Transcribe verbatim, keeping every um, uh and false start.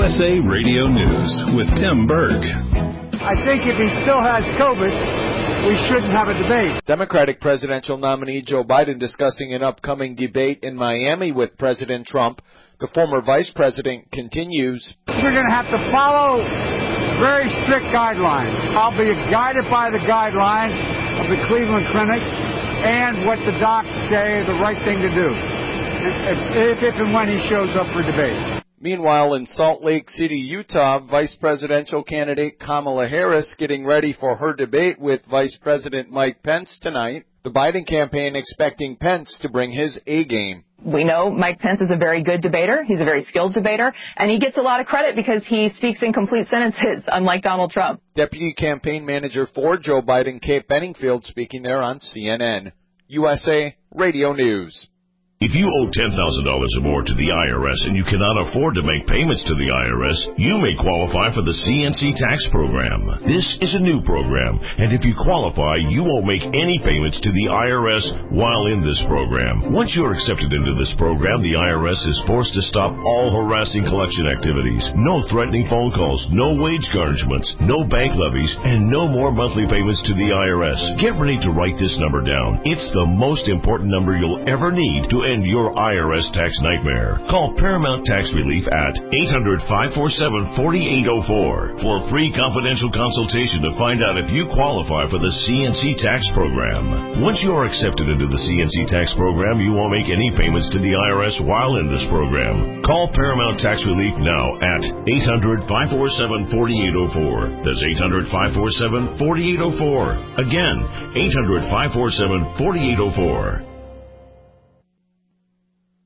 S A Radio News with Tim Berg. I think if he still has COVID, we shouldn't have a debate. Democratic presidential nominee Joe Biden discussing an upcoming debate in Miami with President Trump. The former vice president continues. We're going to have to follow very strict guidelines. I'll be guided by the guidelines of the Cleveland Clinic and what the docs say is the right thing to do, if, if and when he shows up for debate. Meanwhile, in Salt Lake City, Utah, Vice Presidential candidate Kamala Harris getting ready for her debate with Vice President Mike Pence tonight. The Biden campaign expecting Pence to bring his A game. We know Mike Pence is a very good debater. He's a very skilled debater, and he gets a lot of credit because he speaks in complete sentences, unlike Donald Trump. Deputy campaign manager for Joe Biden, Kate Benningfield, speaking there on C N N. U S A Radio News. If you owe ten thousand dollars or more to the I R S and you cannot afford to make payments to the I R S, you may qualify for the C N C tax program. This is a new program, and if you qualify, you won't make any payments to the I R S while in this program. Once you're accepted into this program, the I R S is forced to stop all harassing collection activities. No threatening phone calls, no wage garnishments, no bank levies, and no more monthly payments to the I R S. Get ready to write this number down. It's the most important number you'll ever need to end your I R S tax nightmare. Call Paramount Tax Relief at eight hundred, five four seven, four eight zero four for a free confidential consultation to find out if you qualify for the C N C tax program. Once you are accepted into the C N C tax program, you won't make any payments to the I R S while in this program. Call Paramount Tax Relief now at eight hundred, five four seven, four eight zero four. That's eight hundred, five four seven, four eight zero four. Again, eight hundred, five four seven, four eight zero four.